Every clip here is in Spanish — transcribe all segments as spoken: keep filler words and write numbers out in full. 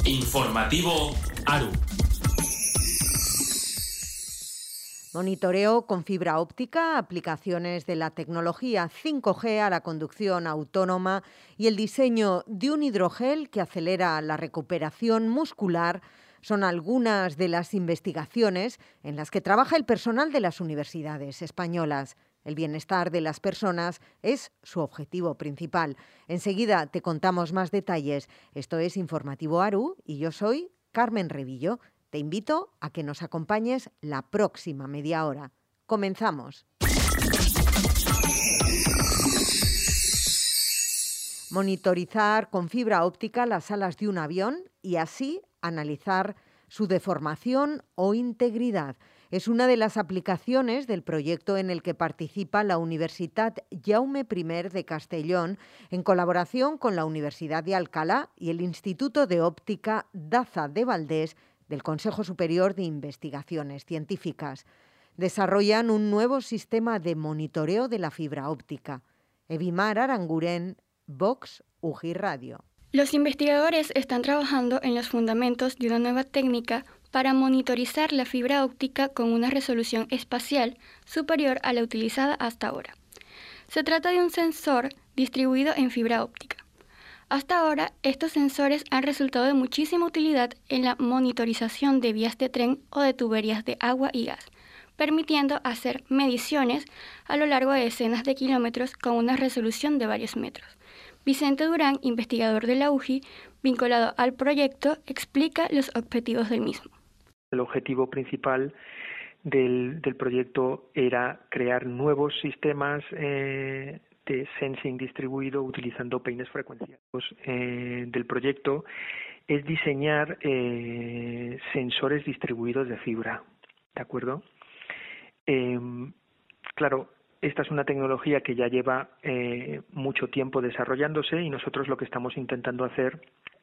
Informativo ARU. Monitoreo con fibra óptica, aplicaciones de la tecnología cinco G a la conducción autónoma y el diseño de un hidrogel que acelera la recuperación muscular son algunas de las investigaciones en las que trabaja el personal de las universidades españolas. El bienestar de las personas es su objetivo principal. Enseguida te contamos más detalles. Esto es Informativo ARU y yo soy Carmen Revillo. Te invito a que nos acompañes la próxima media hora. Comenzamos. Monitorizar con fibra óptica las alas de un avión y así analizar su deformación o integridad. Es una de las aplicaciones del proyecto en el que participa la Universitat Jaume I de Castellón en colaboración con la Universidad de Alcalá y el Instituto de Óptica Daza de Valdés del Consejo Superior de Investigaciones Científicas. Desarrollan un nuevo sistema de monitoreo de la fibra óptica. Evimar Aranguren, Vox U G I Radio. Los investigadores están trabajando en los fundamentos de una nueva técnica para monitorizar la fibra óptica con una resolución espacial superior a la utilizada hasta ahora. Se trata de un sensor distribuido en fibra óptica. Hasta ahora, estos sensores han resultado de muchísima utilidad en la monitorización de vías de tren o de tuberías de agua y gas, permitiendo hacer mediciones a lo largo de decenas de kilómetros con una resolución de varios metros. Vicente Durán, investigador de la U G I, vinculado al proyecto, explica los objetivos del mismo. El objetivo principal del, del proyecto era crear nuevos sistemas eh, de sensing distribuido utilizando peines frecuenciales. Eh, del proyecto es diseñar eh, sensores distribuidos de fibra, ¿de acuerdo? Eh, claro, esta es una tecnología que ya lleva eh, mucho tiempo desarrollándose y nosotros lo que estamos intentando hacer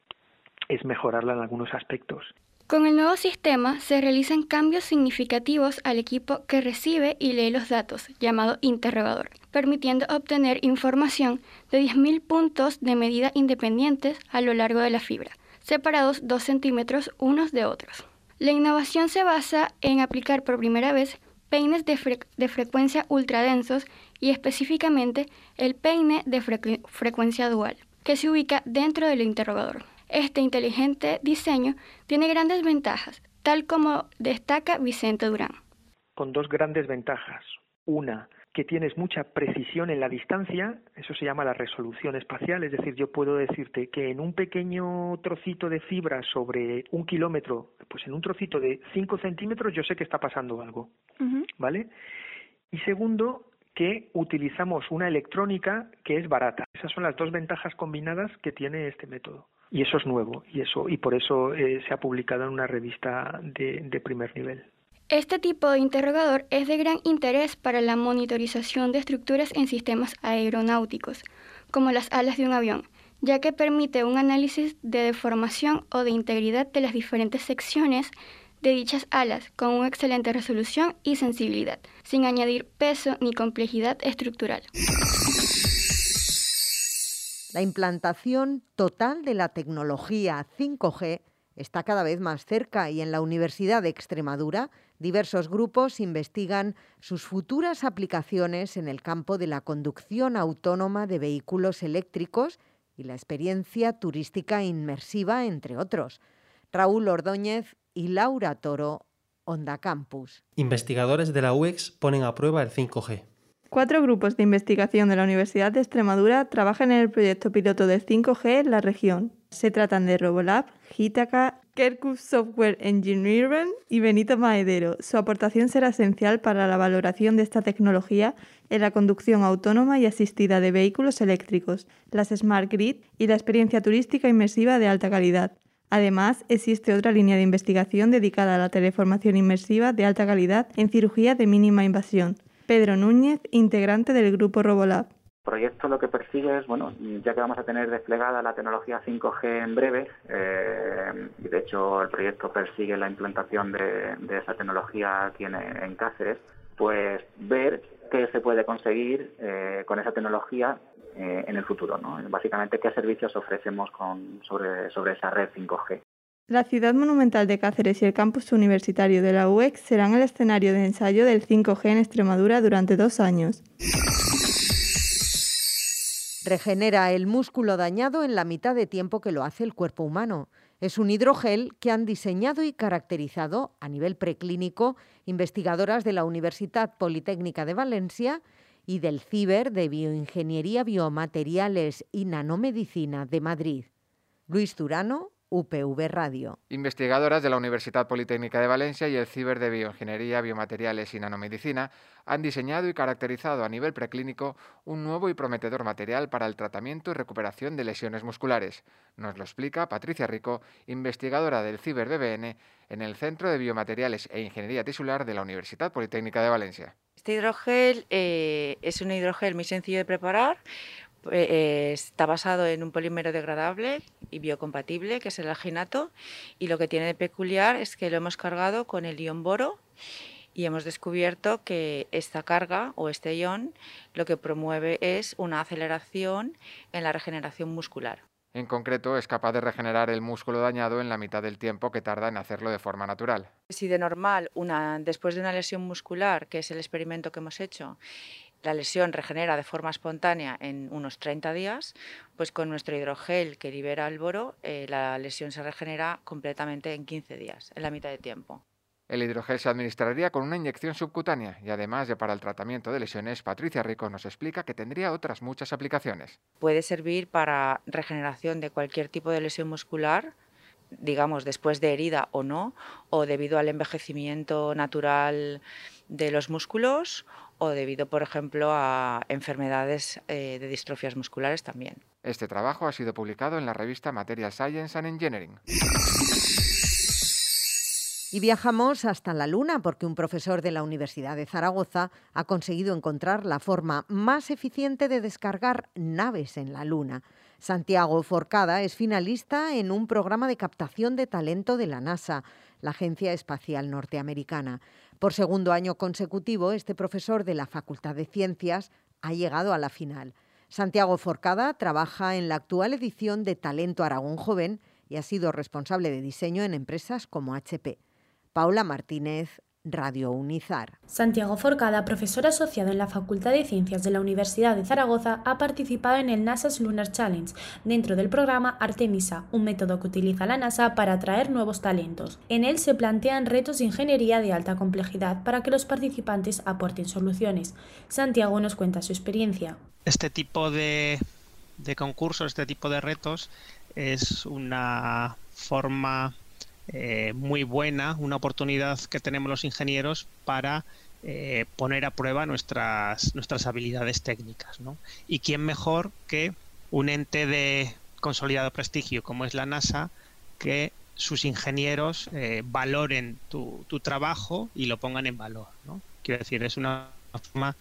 es mejorarla en algunos aspectos. Con el nuevo sistema se realizan cambios significativos al equipo que recibe y lee los datos, llamado interrogador, permitiendo obtener información de diez mil puntos de medida independientes a lo largo de la fibra, separados dos centímetros unos de otros. La innovación se basa en aplicar por primera vez peines de, fre- de frecuencia ultradensos y específicamente el peine de frecu- frecuencia dual, que se ubica dentro del interrogador. Este inteligente diseño tiene grandes ventajas, tal como destaca Vicente Durán. Con dos grandes ventajas. Una, que tienes mucha precisión en la distancia, eso se llama la resolución espacial, es decir, yo puedo decirte que en un pequeño trocito de fibra sobre un kilómetro, pues en un trocito de cinco centímetros yo sé que está pasando algo, uh-huh. ¿Vale? Y segundo, que utilizamos una electrónica que es barata. Esas son las dos ventajas combinadas que tiene este método. Y eso es nuevo, y eso y por eso eh, se ha publicado en una revista de, de primer nivel. Este tipo de interrogador es de gran interés para la monitorización de estructuras en sistemas aeronáuticos, como las alas de un avión, ya que permite un análisis de deformación o de integridad de las diferentes secciones de dichas alas con una excelente resolución y sensibilidad, sin añadir peso ni complejidad estructural. La implantación total de la tecnología cinco G está cada vez más cerca y en la Universidad de Extremadura diversos grupos investigan sus futuras aplicaciones en el campo de la conducción autónoma de vehículos eléctricos y la experiencia turística inmersiva, entre otros. Raúl Ordóñez y Laura Toro, Onda Campus. Investigadores de la U E X ponen a prueba el cinco G. Cuatro grupos de investigación de la Universidad de Extremadura trabajan en el proyecto piloto de cinco G en la región. Se tratan de Robolab, Gitaca, Kerkuf Software Engineering y Benito Maedero. Su aportación será esencial para la valoración de esta tecnología en la conducción autónoma y asistida de vehículos eléctricos, las Smart Grid y la experiencia turística inmersiva de alta calidad. Además, existe otra línea de investigación dedicada a la teleformación inmersiva de alta calidad en cirugía de mínima invasión. Pedro Núñez, integrante del grupo Robolab. El proyecto lo que persigue es, bueno, ya que vamos a tener desplegada la tecnología cinco G en breve, eh, y de hecho el proyecto persigue la implantación de, de esa tecnología aquí en, en Cáceres, pues ver qué se puede conseguir eh, con esa tecnología eh, en el futuro, ¿no? Básicamente, qué servicios ofrecemos con, sobre, sobre esa red cinco G. La ciudad monumental de Cáceres y el campus universitario de la U E C serán el escenario de ensayo del cinco G en Extremadura durante dos años. Regenera el músculo dañado en la mitad de tiempo que lo hace el cuerpo humano. Es un hidrogel que han diseñado y caracterizado a nivel preclínico investigadoras de la Universitat Politécnica de Valencia y del CIBER de Bioingeniería, Biomateriales y Nanomedicina de Madrid. Luis Turano, U P V Radio. Investigadoras de la Universitat Politécnica de Valencia y el CIBER de Bioingeniería, Biomateriales y Nanomedicina han diseñado y caracterizado a nivel preclínico un nuevo y prometedor material para el tratamiento y recuperación de lesiones musculares. Nos lo explica Patricia Rico, investigadora del CIBER B B N en el Centro de Biomateriales e Ingeniería Tisular de la Universitat Politécnica de Valencia. Este hidrogel eh, es un hidrogel muy sencillo de preparar. Eh, está basado en un polímero degradable y biocompatible, que es el alginato, y lo que tiene de peculiar es que lo hemos cargado con el ion boro y hemos descubierto que esta carga o este ion lo que promueve es una aceleración en la regeneración muscular. En concreto, es capaz de regenerar el músculo dañado en la mitad del tiempo que tarda en hacerlo de forma natural. Si de normal, una, después de una lesión muscular, que es el experimento que hemos hecho, la lesión regenera de forma espontánea en unos treinta días, pues con nuestro hidrogel que libera el boro, eh, la lesión se regenera completamente en quince días, en la mitad de tiempo. El hidrogel se administraría con una inyección subcutánea y además de para el tratamiento de lesiones, Patricia Rico nos explica que tendría otras muchas aplicaciones. Puede servir para regeneración de cualquier tipo de lesión muscular, digamos después de herida o no, o debido al envejecimiento natural de los músculos, o debido, por ejemplo, a enfermedades eh, de distrofias musculares también. Este trabajo ha sido publicado en la revista Material Science and Engineering. Y viajamos hasta la Luna porque un profesor de la Universidad de Zaragoza ha conseguido encontrar la forma más eficiente de descargar naves en la Luna. Santiago Forcada es finalista en un programa de captación de talento de la NASA, la Agencia Espacial Norteamericana. Por segundo año consecutivo, este profesor de la Facultad de Ciencias ha llegado a la final. Santiago Forcada trabaja en la actual edición de Talento Aragón Joven y ha sido responsable de diseño en empresas como H P. Paula Martínez, Radio Unizar. Santiago Forcada, profesor asociado en la Facultad de Ciencias de la Universidad de Zaragoza, ha participado en el NASA's Lunar Challenge, dentro del programa Artemisa, un método que utiliza la NASA para atraer nuevos talentos. En él se plantean retos de ingeniería de alta complejidad para que los participantes aporten soluciones. Santiago nos cuenta su experiencia. Este tipo de, de concursos, este tipo de retos, es una forma Eh, muy buena, una oportunidad que tenemos los ingenieros para eh, poner a prueba nuestras, nuestras habilidades técnicas, ¿no? Y quién mejor que un ente de consolidado prestigio como es la NASA, que sus ingenieros eh, valoren tu, tu trabajo y lo pongan en valor, ¿no? Quiero decir, es una forma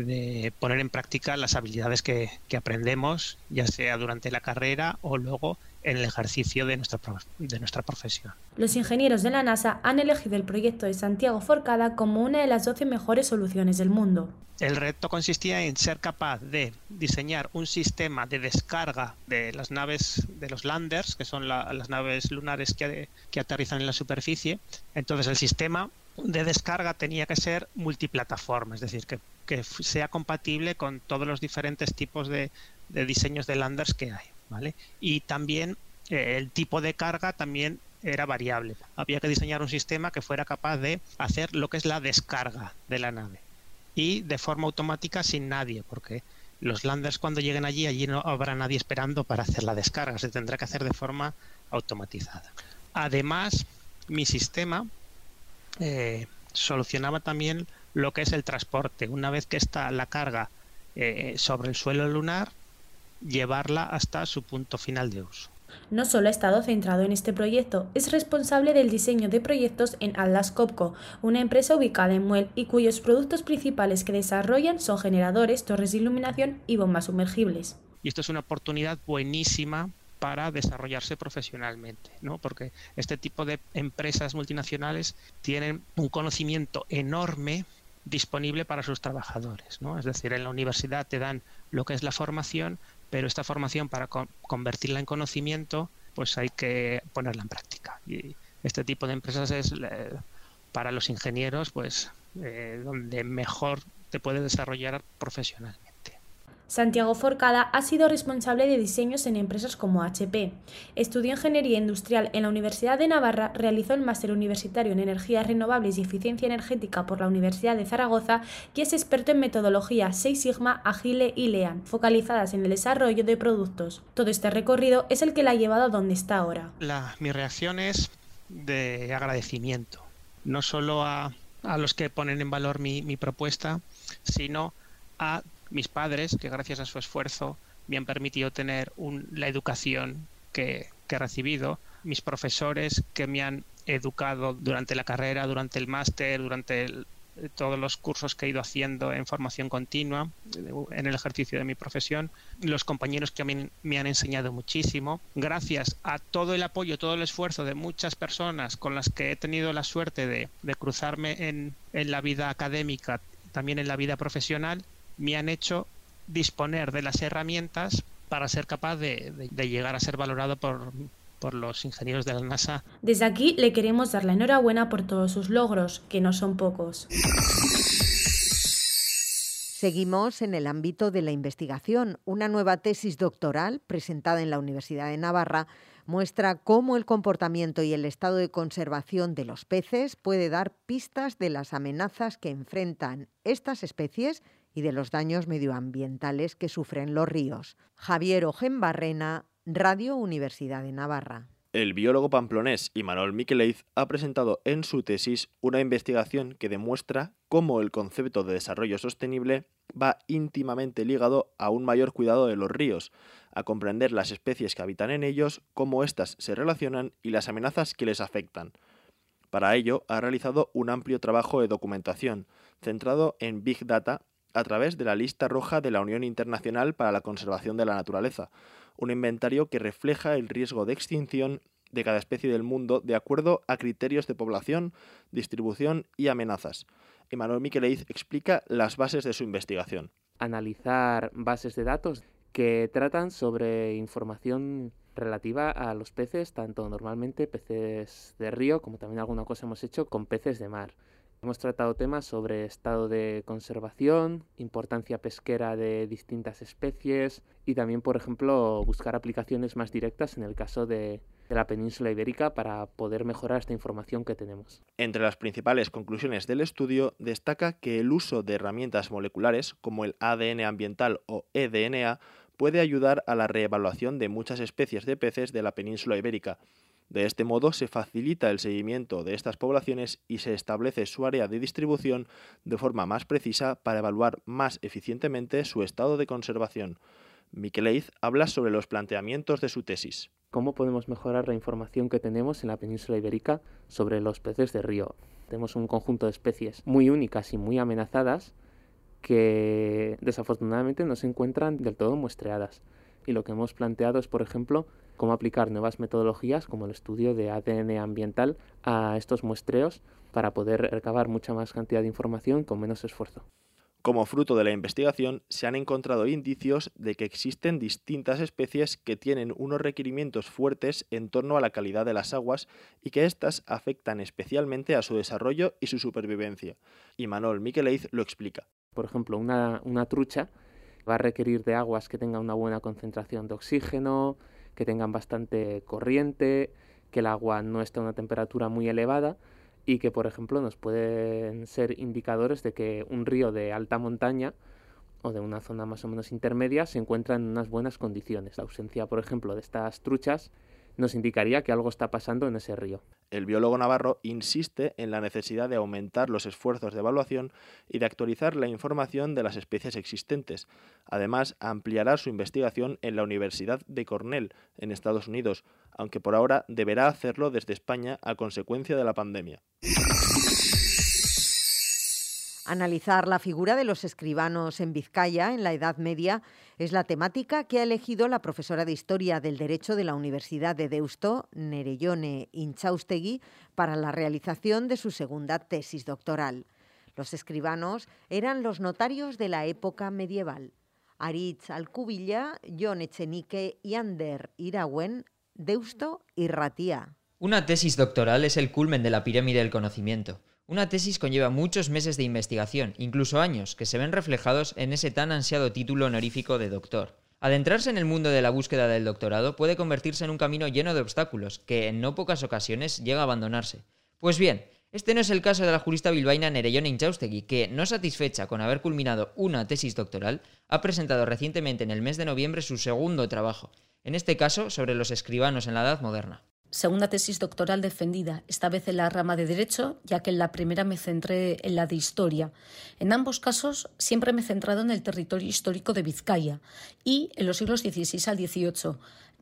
de poner en práctica las habilidades que, que aprendemos, ya sea durante la carrera o luego en el ejercicio de nuestra, de nuestra profesión. Los ingenieros de la NASA han elegido el proyecto de Santiago Forcada como una de las doce mejores soluciones del mundo. El reto consistía en ser capaz de diseñar un sistema de descarga de las naves, de los landers, que son la, las naves lunares que, que aterrizan en la superficie. Entonces el sistema de descarga tenía que ser multiplataforma, es decir, que, que sea compatible con todos los diferentes tipos de, de diseños de landers que hay, ¿vale? Y también eh, el tipo de carga también era variable. Había que diseñar un sistema que fuera capaz de hacer lo que es la descarga de la nave y de forma automática sin nadie, porque los landers cuando lleguen allí, allí no habrá nadie esperando para hacer la descarga, se tendrá que hacer de forma automatizada. Además, mi sistema eh, solucionaba también lo que es el transporte. Una vez que está la carga eh, sobre el suelo lunar, llevarla hasta su punto final de uso. No solo ha estado centrado en este proyecto, es responsable del diseño de proyectos en Atlas Copco, una empresa ubicada en Muel y cuyos productos principales que desarrollan son generadores, torres de iluminación y bombas sumergibles. Y esto es una oportunidad buenísima para desarrollarse profesionalmente, ¿no? Porque este tipo de empresas multinacionales tienen un conocimiento enorme disponible para sus trabajadores, ¿no? Es decir, en la universidad te dan lo que es la formación, pero esta formación para con- convertirla en conocimiento, pues hay que ponerla en práctica. Y este tipo de empresas es, eh, para los ingenieros, pues eh, donde mejor te puedes desarrollar profesionalmente. Santiago Forcada ha sido responsable de diseños en empresas como H P. Estudió Ingeniería Industrial en la Universidad de Navarra, realizó el máster universitario en Energías Renovables y Eficiencia Energética por la Universidad de Zaragoza y es experto en metodología Six Sigma, Agile y Lean, focalizadas en el desarrollo de productos. Todo este recorrido es el que la ha llevado a donde está ahora. La, mi reacción es de agradecimiento, no solo a, a los que ponen en valor mi, mi propuesta, sino a mis padres, que gracias a su esfuerzo me han permitido tener un, la educación que, que he recibido, mis profesores que me han educado durante la carrera, durante el máster, durante el, todos los cursos que he ido haciendo en formación continua, en el ejercicio de mi profesión, los compañeros que me, me han enseñado muchísimo, gracias a todo el apoyo, todo el esfuerzo de muchas personas con las que he tenido la suerte de, de cruzarme en, en la vida académica, también en la vida profesional, me han hecho disponer de las herramientas para ser capaz de, de, de llegar a ser valorado por, por los ingenieros de la NASA. Desde aquí le queremos dar la enhorabuena por todos sus logros, que no son pocos. Seguimos en el ámbito de la investigación. Una nueva tesis doctoral presentada en la Universidad de Navarra muestra cómo el comportamiento y el estado de conservación de los peces puede dar pistas de las amenazas que enfrentan estas especies y de los daños medioambientales que sufren los ríos. Javier Ojenbarrena, Radio Universidad de Navarra. El biólogo pamplonés Imanol Miquelez ha presentado en su tesis una investigación que demuestra cómo el concepto de desarrollo sostenible va íntimamente ligado a un mayor cuidado de los ríos, a comprender las especies que habitan en ellos, cómo éstas se relacionan y las amenazas que les afectan. Para ello, ha realizado un amplio trabajo de documentación, centrado en Big Data, a través de la Lista Roja de la Unión Internacional para la Conservación de la Naturaleza, un inventario que refleja el riesgo de extinción de cada especie del mundo de acuerdo a criterios de población, distribución y amenazas. Imanol Miquelez explica las bases de su investigación. Analizar bases de datos que tratan sobre información relativa a los peces, tanto normalmente peces de río, como también alguna cosa hemos hecho con peces de mar. Hemos tratado temas sobre estado de conservación, importancia pesquera de distintas especies y también, por ejemplo, buscar aplicaciones más directas en el caso de, de la península ibérica para poder mejorar esta información que tenemos. Entre las principales conclusiones del estudio destaca que el uso de herramientas moleculares como el A D N ambiental o E D N A puede ayudar a la reevaluación de muchas especies de peces de la península ibérica. De este modo se facilita el seguimiento de estas poblaciones y se establece su área de distribución de forma más precisa para evaluar más eficientemente su estado de conservación. Miquelez habla sobre los planteamientos de su tesis. ¿Cómo podemos mejorar la información que tenemos en la península ibérica sobre los peces de río? Tenemos un conjunto de especies muy únicas y muy amenazadas que desafortunadamente no se encuentran del todo muestreadas. Y lo que hemos planteado es, por ejemplo, cómo aplicar nuevas metodologías como el estudio de A D N ambiental a estos muestreos para poder recabar mucha más cantidad de información con menos esfuerzo. Como fruto de la investigación, se han encontrado indicios de que existen distintas especies que tienen unos requerimientos fuertes en torno a la calidad de las aguas y que éstas afectan especialmente a su desarrollo y su supervivencia. Imanol Miquelez lo explica. Por ejemplo, una, una trucha va a requerir de aguas que tengan una buena concentración de oxígeno, que tengan bastante corriente, que el agua no esté a una temperatura muy elevada y que, por ejemplo, nos pueden ser indicadores de que un río de alta montaña o de una zona más o menos intermedia se encuentra en unas buenas condiciones. La ausencia, por ejemplo, de estas truchas nos indicaría que algo está pasando en ese río. El biólogo navarro insiste en la necesidad de aumentar los esfuerzos de evaluación y de actualizar la información de las especies existentes. Además, ampliará su investigación en la Universidad de Cornell, en Estados Unidos, aunque por ahora deberá hacerlo desde España a consecuencia de la pandemia. Analizar la figura de los escribanos en Vizcaya en la Edad Media es la temática que ha elegido la profesora de Historia del Derecho de la Universidad de Deusto, Nereyone Intxaustegui, para la realización de su segunda tesis doctoral. Los escribanos eran los notarios de la época medieval. Aritz Alcubilla, Jon Echenique y Ander Irauen, Deusto y Ratia, Una tesis doctoral es el culmen de la pirámide del conocimiento. Una tesis conlleva muchos meses de investigación, incluso años, que se ven reflejados en ese tan ansiado título honorífico de doctor. Adentrarse en el mundo de la búsqueda del doctorado puede convertirse en un camino lleno de obstáculos, que en no pocas ocasiones llega a abandonarse. Pues bien, este no es el caso de la jurista bilbaína Nereyone Intxaustegui, que, no satisfecha con haber culminado una tesis doctoral, ha presentado recientemente en el mes de noviembre su segundo trabajo, en este caso sobre los escribanos en la Edad Moderna. Segunda tesis doctoral defendida, esta vez en la rama de Derecho, ya que en la primera me centré en la de Historia. En ambos casos siempre me he centrado en el territorio histórico de Vizcaya y en los siglos dieciséis al dieciocho.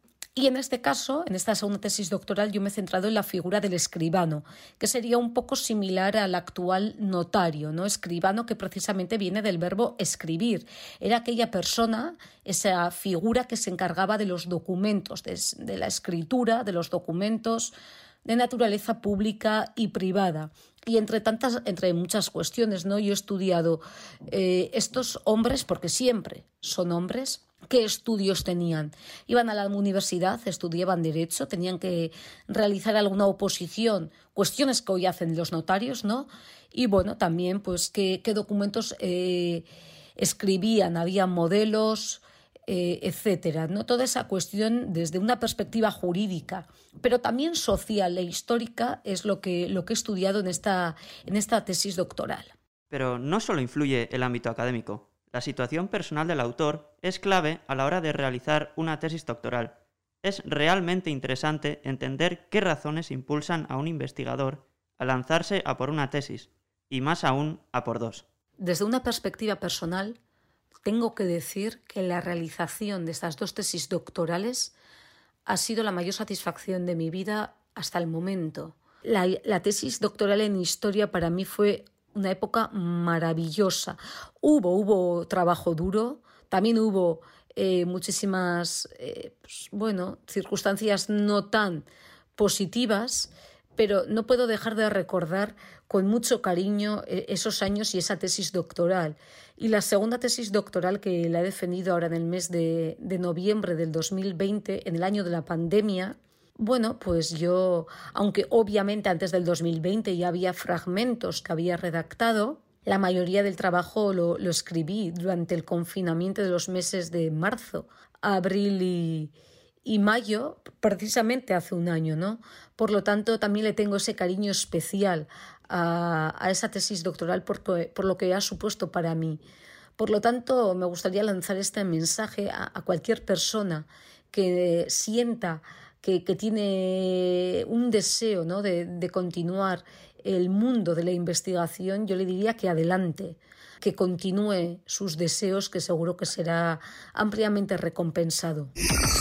Y en este caso, en esta segunda tesis doctoral, yo me he centrado en la figura del escribano, que sería un poco similar al actual notario, ¿no? Escribano, que precisamente viene del verbo escribir. Era aquella persona, esa figura que se encargaba de los documentos, de, de la escritura, de los documentos de naturaleza pública y privada. Y entre tantas, entre muchas cuestiones, ¿no? Yo he estudiado eh, estos hombres, porque siempre son hombres. ¿Qué estudios tenían? Iban a la universidad, estudiaban Derecho, tenían que realizar alguna oposición, cuestiones que hoy hacen los notarios, ¿no? Y bueno, también pues qué, qué documentos eh, escribían, había modelos, eh, etcétera, ¿no? Toda esa cuestión desde una perspectiva jurídica, pero también social e histórica es lo que, lo que he estudiado en esta, en esta tesis doctoral. Pero no solo influye el ámbito académico. La situación personal del autor es clave a la hora de realizar una tesis doctoral. Es realmente interesante entender qué razones impulsan a un investigador a lanzarse a por una tesis, y más aún a por dos. Desde una perspectiva personal, tengo que decir que la realización de estas dos tesis doctorales ha sido la mayor satisfacción de mi vida hasta el momento. La, la tesis doctoral en Historia para mí fue una época maravillosa. Hubo, hubo trabajo duro, también hubo eh, muchísimas eh, pues, bueno, circunstancias no tan positivas, pero no puedo dejar de recordar con mucho cariño eh, esos años y esa tesis doctoral. Y la segunda tesis doctoral, que la he defendido ahora en el mes de, de noviembre del dos mil veinte, en el año de la pandemia. Bueno, pues yo, aunque obviamente antes del dos mil veinte ya había fragmentos que había redactado, la mayoría del trabajo lo, lo escribí durante el confinamiento de los meses de marzo, abril y, y mayo, precisamente hace un año, ¿no? Por lo tanto, también le tengo ese cariño especial a, a esa tesis doctoral por, por lo que ha supuesto para mí. Por lo tanto, me gustaría lanzar este mensaje a, a cualquier persona que sienta Que, que tiene un deseo, ¿no? de, de continuar el mundo de la investigación. Yo le diría que adelante, que continúe sus deseos, que seguro que será ampliamente recompensado.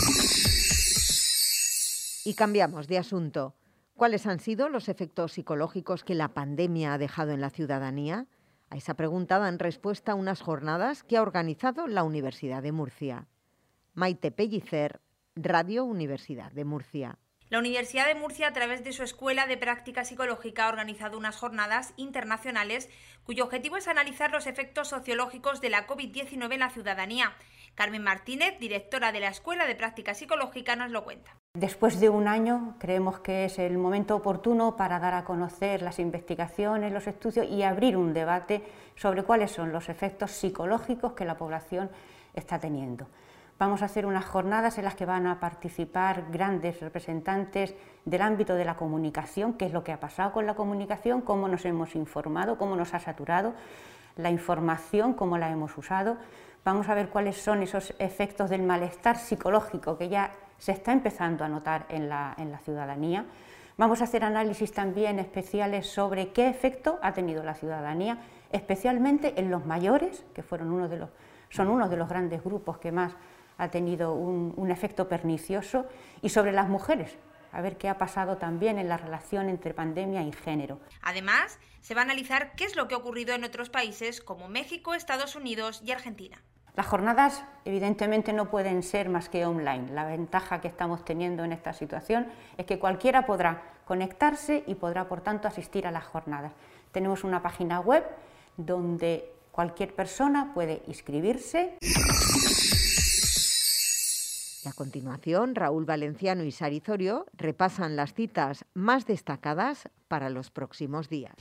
Y cambiamos de asunto. ¿Cuáles han sido los efectos psicológicos que la pandemia ha dejado en la ciudadanía? A esa pregunta dan respuesta unas jornadas que ha organizado la Universidad de Murcia. Maite Pellicer, Radio Universidad de Murcia. La Universidad de Murcia, a través de su Escuela de Práctica Psicológica, ha organizado unas jornadas internacionales cuyo objetivo es analizar los efectos sociológicos de la covid diecinueve en la ciudadanía. Carmen Martínez, directora de la Escuela de Práctica Psicológica, nos lo cuenta. Después de un año, creemos que es el momento oportuno para dar a conocer las investigaciones, los estudios y abrir un debate sobre cuáles son los efectos psicológicos que la población está teniendo. Vamos a hacer unas jornadas en las que van a participar grandes representantes del ámbito de la comunicación, qué es lo que ha pasado con la comunicación, cómo nos hemos informado, cómo nos ha saturado la información, cómo la hemos usado. Vamos a ver cuáles son esos efectos del malestar psicológico que ya se está empezando a notar en la, en la ciudadanía. Vamos a hacer análisis también especiales sobre qué efecto ha tenido la ciudadanía, especialmente en los mayores, que fueron uno de los, son uno de los grandes grupos que más ha tenido un, un efecto pernicioso, y sobre las mujeres, a ver qué ha pasado también en la relación entre pandemia y género. Además, se va a analizar qué es lo que ha ocurrido en otros países como México, Estados Unidos y Argentina. Las jornadas evidentemente no pueden ser más que online. La ventaja que estamos teniendo en esta situación es que cualquiera podrá conectarse y podrá, por tanto, asistir a las jornadas. Tenemos una página web donde cualquier persona puede inscribirse. Y a continuación, Raúl Valenciano y Sari Zorio repasan las citas más destacadas para los próximos días.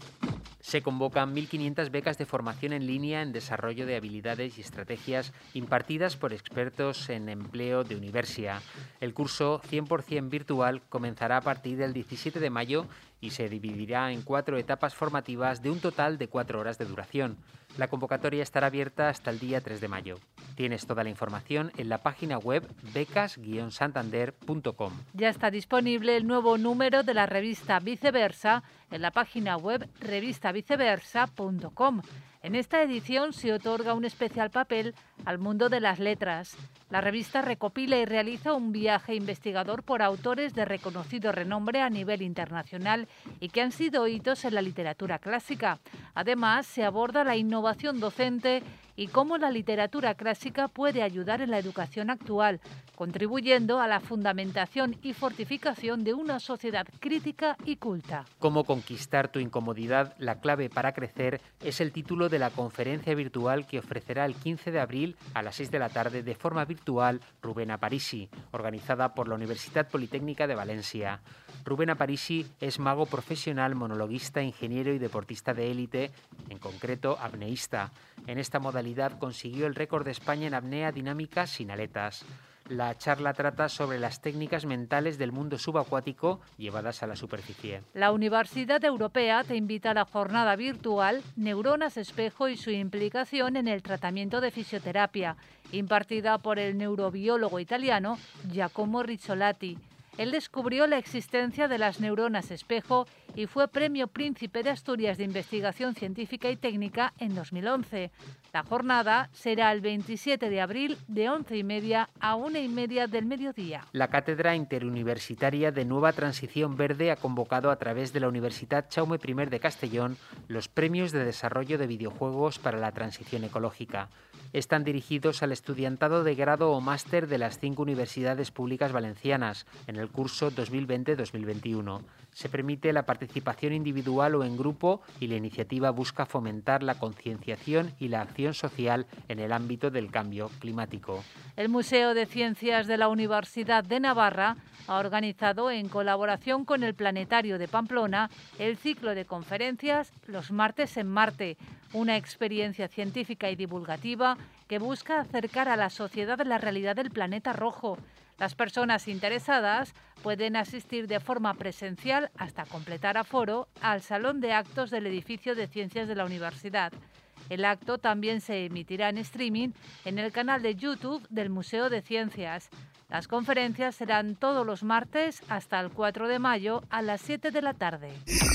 Se convocan mil quinientas becas de formación en línea en desarrollo de habilidades y estrategias impartidas por expertos en empleo de Universia. El curso cien por ciento virtual comenzará a partir del diecisiete de mayo y se dividirá en cuatro etapas formativas de un total de cuatro horas de duración. La convocatoria estará abierta hasta el día tres de mayo. Tienes toda la información en la página web becas guion santander punto com. Ya está disponible el nuevo número de la revista Viceversa en la página web revista viceversa punto com. En esta edición se otorga un especial papel al mundo de las letras. La revista recopila y realiza un viaje investigador por autores de reconocido renombre a nivel internacional y que han sido hitos en la literatura clásica. Además, se aborda la innovación docente y cómo la literatura clásica puede ayudar en la educación actual, contribuyendo a la fundamentación y fortificación de una sociedad crítica y culta. Cómo conquistar tu incomodidad, la clave para crecer, es el título de la conferencia virtual que ofrecerá el quince de abril a las seis de la tarde de forma virtual Rubén Aparici, organizada por la Universitat Politécnica de Valencia. Rubén Aparici es mago profesional, monologuista, ingeniero y deportista de élite, en concreto apneísta. En esta modalidad consiguió el récord de España en apnea dinámica sin aletas. La charla trata sobre las técnicas mentales del mundo subacuático llevadas a la superficie. La Universidad Europea te invita a la jornada virtual Neuronas Espejo y su implicación en el tratamiento de fisioterapia, impartida por el neurobiólogo italiano Giacomo Rizzolatti. Él descubrió la existencia de las neuronas espejo y fue Premio Príncipe de Asturias de Investigación Científica y Técnica en dos mil once. La jornada será el veintisiete de abril de once y media a una y media del mediodía. La Cátedra Interuniversitaria de Nueva Transición Verde ha convocado a través de la Universidad Jaume I de Castellón los premios de desarrollo de videojuegos para la transición ecológica. Están dirigidos al estudiantado de grado o máster de las cinco universidades públicas valencianas en el curso dos mil veinte dos mil veintiuno. Se permite la participación individual o en grupo y la iniciativa busca fomentar la concienciación y la acción social en el ámbito del cambio climático. El Museo de Ciencias de la Universidad de Navarra ha organizado, en colaboración con el Planetario de Pamplona, el ciclo de conferencias Los martes en Marte, una experiencia científica y divulgativa que busca acercar a la sociedad la realidad del planeta rojo. Las personas interesadas pueden asistir de forma presencial hasta completar aforo al Salón de Actos del Edificio de Ciencias de la Universidad. El acto también se emitirá en streaming en el canal de YouTube del Museo de Ciencias. Las conferencias serán todos los martes hasta el cuatro de mayo a las siete de la tarde.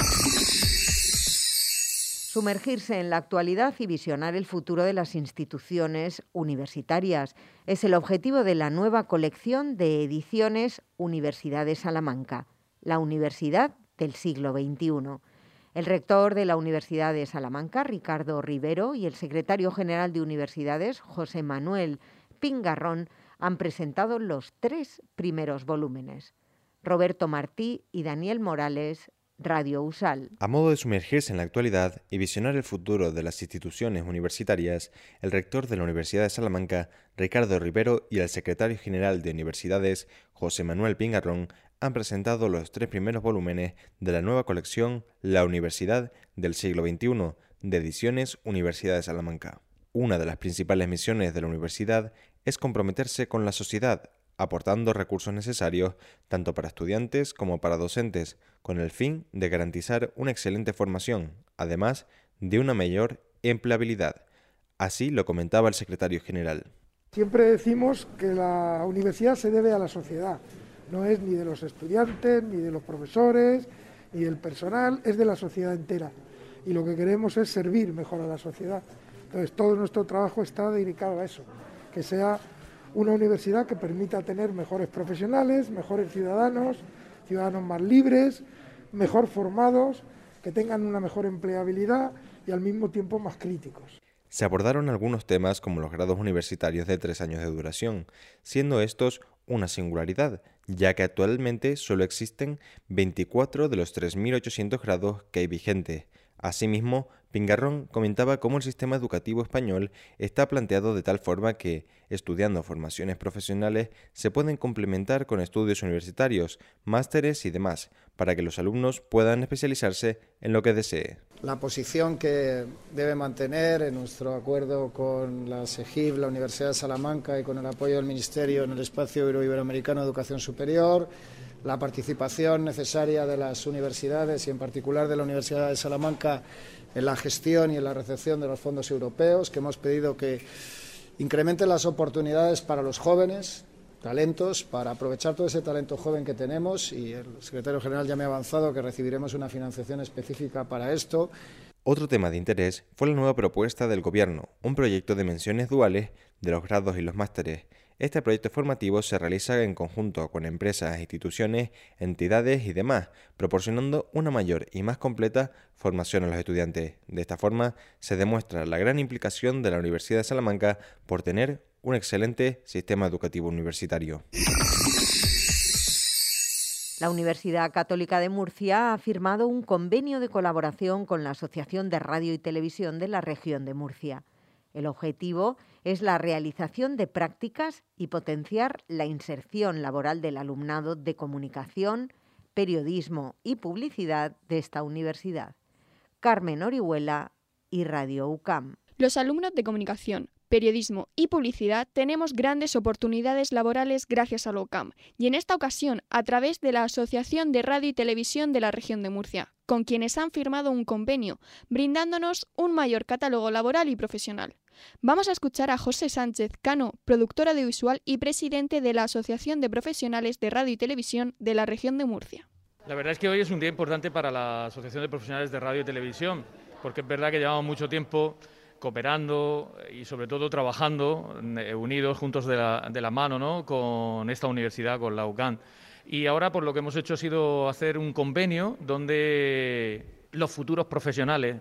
Sumergirse en la actualidad y visionar el futuro de las instituciones universitarias es el objetivo de la nueva colección de ediciones Universidad de Salamanca, la Universidad del siglo veintiuno. El rector de la Universidad de Salamanca, Ricardo Rivero, y el secretario general de Universidades, José Manuel Pingarrón, han presentado los tres primeros volúmenes. Roberto Martí y Daniel Morales, Radio Usal. A modo de sumergirse en la actualidad y visionar el futuro de las instituciones universitarias, el rector de la Universidad de Salamanca, Ricardo Rivero, y el secretario general de Universidades, José Manuel Pingarrón, han presentado los tres primeros volúmenes de la nueva colección La Universidad del siglo veintiuno, de Ediciones Universidad de Salamanca. Una de las principales misiones de la universidad es comprometerse con la sociedad, aportando recursos necesarios tanto para estudiantes como para docentes, con el fin de garantizar una excelente formación, además de una mayor empleabilidad. Así lo comentaba el secretario general. Siempre decimos que la universidad se debe a la sociedad, no es ni de los estudiantes, ni de los profesores, ni del personal, es de la sociedad entera. Y lo que queremos es servir mejor a la sociedad. Entonces todo nuestro trabajo está dedicado a eso, que sea una universidad que permita tener mejores profesionales, mejores ciudadanos, ciudadanos más libres, mejor formados, que tengan una mejor empleabilidad y al mismo tiempo más críticos. Se abordaron algunos temas como los grados universitarios de tres años de duración, siendo estos una singularidad, ya que actualmente solo existen veinticuatro de los tres mil ochocientos grados que hay vigentes. Asimismo, Pingarrón comentaba cómo el sistema educativo español está planteado de tal forma que, estudiando formaciones profesionales, se pueden complementar con estudios universitarios, másteres y demás, para que los alumnos puedan especializarse en lo que desee. La posición que debe mantener en nuestro acuerdo con la SEGIB, la Universidad de Salamanca y con el apoyo del Ministerio en el Espacio Euro-Iberoamericano de Educación Superior, la participación necesaria de las universidades y en particular de la Universidad de Salamanca en la gestión y en la recepción de los fondos europeos, que hemos pedido que incrementen las oportunidades para los jóvenes, talentos, para aprovechar todo ese talento joven que tenemos, y el secretario general ya me ha avanzado que recibiremos una financiación específica para esto. Otro tema de interés fue la nueva propuesta del Gobierno, un proyecto de menciones duales de los grados y los másteres. Este proyecto formativo se realiza en conjunto con empresas, instituciones, entidades y demás, proporcionando una mayor y más completa formación a los estudiantes. De esta forma, se demuestra la gran implicación de la Universidad de Salamanca por tener un excelente sistema educativo universitario. La Universidad Católica de Murcia ha firmado un convenio de colaboración con la Asociación de Radio y Televisión de la Región de Murcia. El objetivo es la realización de prácticas y potenciar la inserción laboral del alumnado de comunicación, periodismo y publicidad de esta universidad. Carmen Orihuela y Radio U C A M. Los alumnos de comunicación, periodismo y publicidad tenemos grandes oportunidades laborales gracias a la U C A M y en esta ocasión a través de la Asociación de Radio y Televisión de la Región de Murcia, con quienes han firmado un convenio, brindándonos un mayor catálogo laboral y profesional. Vamos a escuchar a José Sánchez Cano, productor audiovisual y presidente de la Asociación de Profesionales de Radio y Televisión de la Región de Murcia. La verdad es que hoy es un día importante para la Asociación de Profesionales de Radio y Televisión, porque es verdad que llevamos mucho tiempo cooperando y sobre todo trabajando unidos, juntos de la, de la mano, ¿no?, con esta universidad, con la U C A M. Y ahora pues lo que hemos hecho ha sido hacer un convenio donde los futuros profesionales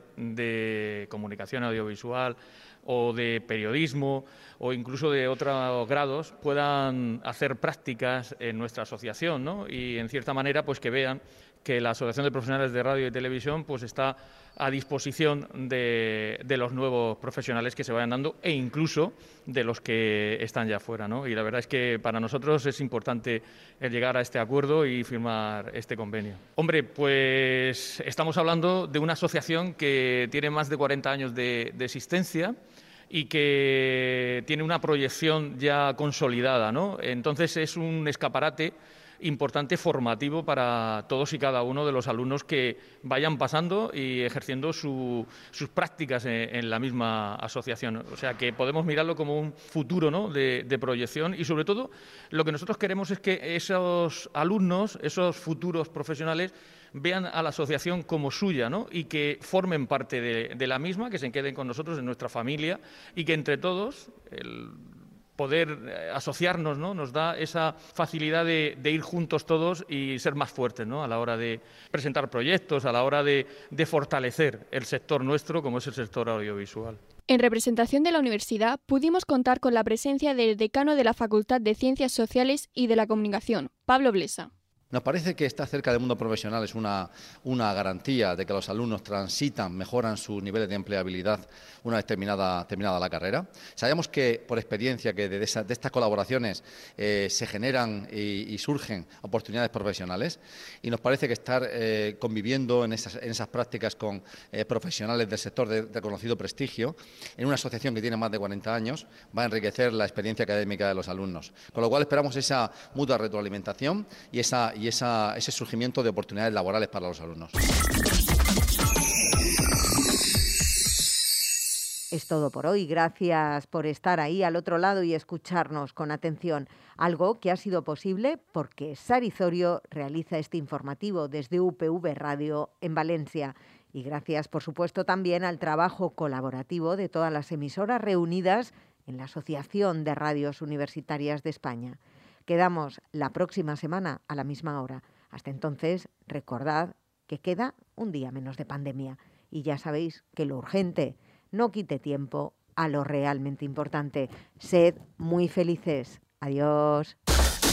de comunicación audiovisual o de periodismo o incluso de otros grados puedan hacer prácticas en nuestra asociación, ¿no? Y en cierta manera pues que vean que la Asociación de Profesionales de Radio y Televisión pues está a disposición de, de los nuevos profesionales que se vayan dando e incluso de los que están ya fuera, ¿no? Y la verdad es que para nosotros es importante el llegar a este acuerdo y firmar este convenio. Hombre, pues estamos hablando de una asociación que tiene más de cuarenta años de, de existencia y que tiene una proyección ya consolidada, ¿no? Entonces es un escaparate importante formativo para todos y cada uno de los alumnos que vayan pasando y ejerciendo su, sus prácticas en, en la misma asociación. O sea, que podemos mirarlo como un futuro, ¿no?, de, de proyección y, sobre todo, lo que nosotros queremos es que esos alumnos, esos futuros profesionales, vean a la asociación como suya, ¿no?, y que formen parte de, de la misma, que se queden con nosotros en nuestra familia y que entre todos el poder asociarnos, ¿no?, nos da esa facilidad de, de ir juntos todos y ser más fuertes, ¿no?, a la hora de presentar proyectos, a la hora de, de fortalecer el sector nuestro, como es el sector audiovisual. En representación de la universidad pudimos contar con la presencia del decano de la Facultad de Ciencias Sociales y de la Comunicación, Pablo Blesa. Nos parece que estar cerca del mundo profesional es una, una garantía de que los alumnos transitan, mejoran sus niveles de empleabilidad una vez terminada, terminada la carrera. Sabemos que, por experiencia, que de, esa, de estas colaboraciones eh, se generan y, y surgen oportunidades profesionales y nos parece que estar eh, conviviendo en esas, en esas prácticas con eh, profesionales del sector de reconocido prestigio, en una asociación que tiene más de cuarenta años, va a enriquecer la experiencia académica de los alumnos. Con lo cual esperamos esa mutua retroalimentación y esa y esa, ese surgimiento de oportunidades laborales para los alumnos. Es todo por hoy. Gracias por estar ahí al otro lado y escucharnos con atención. Algo que ha sido posible porque Sari Zorio realiza este informativo desde U P V Radio en Valencia. Y gracias, por supuesto, también al trabajo colaborativo de todas las emisoras reunidas en la Asociación de Radios Universitarias de España. Quedamos la próxima semana a la misma hora. Hasta entonces, recordad que queda un día menos de pandemia. Y ya sabéis que lo urgente no quite tiempo a lo realmente importante. Sed muy felices. Adiós.